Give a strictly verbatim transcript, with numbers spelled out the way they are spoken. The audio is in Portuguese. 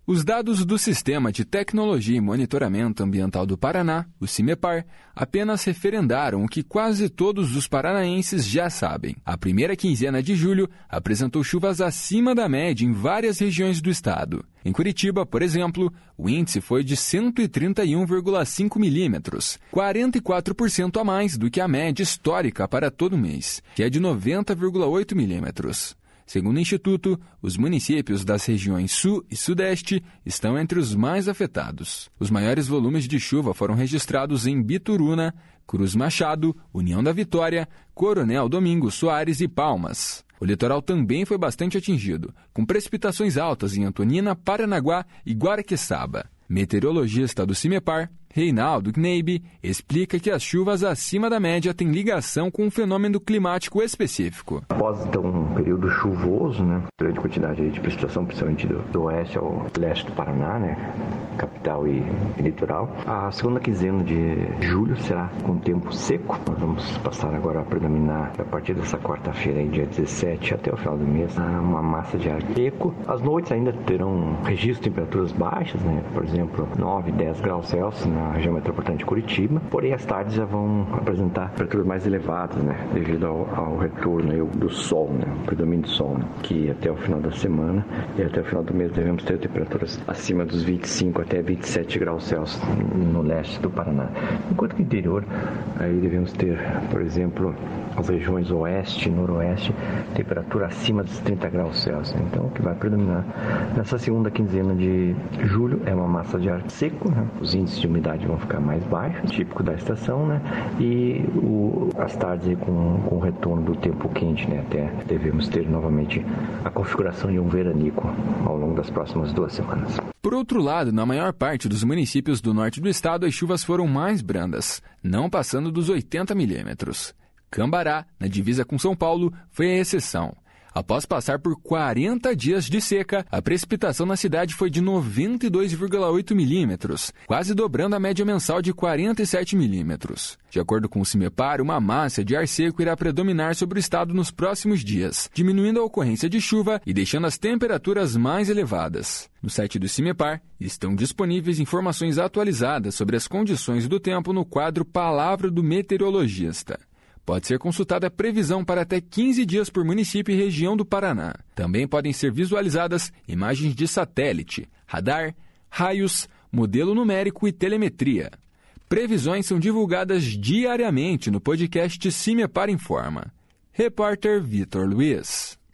Os dados do Sistema de Tecnologia e Monitoramento Ambiental do Paraná, o CIMEPAR, apenas referendaram o que quase todos os paranaenses já sabem. A primeira quinzena de julho apresentou chuvas acima da média em várias regiões do estado. Em Curitiba, por exemplo, o índice foi de cento e trinta e um vírgula cinco milímetros, quarenta e quatro por cento a mais do que a média histórica para todo mês, que é de noventa vírgula oito milímetros. Segundo o Instituto, os municípios das regiões Sul e Sudeste estão entre os mais afetados. Os maiores volumes de chuva foram registrados em Bituruna, Cruz Machado, União da Vitória, Coronel Domingos Soares e Palmas. O litoral também foi bastante atingido, com precipitações altas em Antonina, Paranaguá e Guaraqueçaba. Meteorologista do CIMEPAR, Reinaldo Gneibe, explica que as chuvas acima da média têm ligação com um fenômeno climático específico. Após então um período chuvoso, né, grande quantidade de precipitação, principalmente do, do oeste ao leste do Paraná, né, capital e, e litoral, a segunda quinzena de julho será com tempo seco. Nós vamos passar agora a predominar, a partir dessa quarta-feira, dia dezessete, até o final do mês, uma massa de ar seco. As noites ainda terão registro de temperaturas baixas, né, por exemplo, nove, dez graus Celsius na região metropolitana de Curitiba, porém as tardes já vão apresentar temperaturas mais elevadas, né, devido ao, ao retorno aí, do sol, né, o predomínio do sol, né, que até o final da semana e até o final do mês devemos ter temperaturas acima dos vinte e cinco até vinte e sete graus Celsius no leste do Paraná. Enquanto que no interior, aí devemos ter, por exemplo, as regiões oeste e noroeste, temperatura acima dos trinta graus Celsius. Então, o que vai predominar nessa segunda quinzena de julho é uma massa de ar seco, né, os índices de umidade vão ficar mais baixos, típico da estação, né? E o, as tardes aí com, com o retorno do tempo quente, né? Até devemos ter novamente a configuração de um veranico ao longo das próximas duas semanas. Por outro lado, na maior parte dos municípios do norte do estado, as chuvas foram mais brandas, não passando dos oitenta milímetros. Cambará, na divisa com São Paulo, foi a exceção. Após passar por quarenta dias de seca, a precipitação na cidade foi de noventa e dois vírgula oito milímetros, quase dobrando a média mensal de quarenta e sete milímetros. De acordo com o CIMEPAR, uma massa de ar seco irá predominar sobre o estado nos próximos dias, diminuindo a ocorrência de chuva e deixando as temperaturas mais elevadas. No site do CIMEPAR estão disponíveis informações atualizadas sobre as condições do tempo no quadro Palavra do Meteorologista. Pode ser consultada a previsão para até quinze dias por município e região do Paraná. Também podem ser visualizadas imagens de satélite, radar, raios, modelo numérico e telemetria. Previsões são divulgadas diariamente no podcast CIMEPAR Informa. Repórter Vitor Luiz.